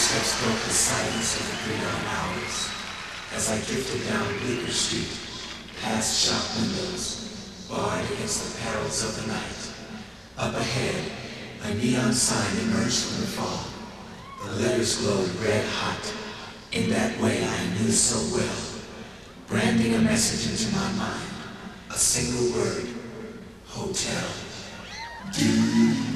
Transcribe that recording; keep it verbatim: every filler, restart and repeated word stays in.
footsteps broke the silence of the pre-dawn hours as I drifted down Bleecker Street, past shop windows, barred against the perils of the night. Up ahead, a neon sign emerged from the fog. The letters glowed red hot, in that way I knew so well, branding a message into my mind, a single word, hotel. Do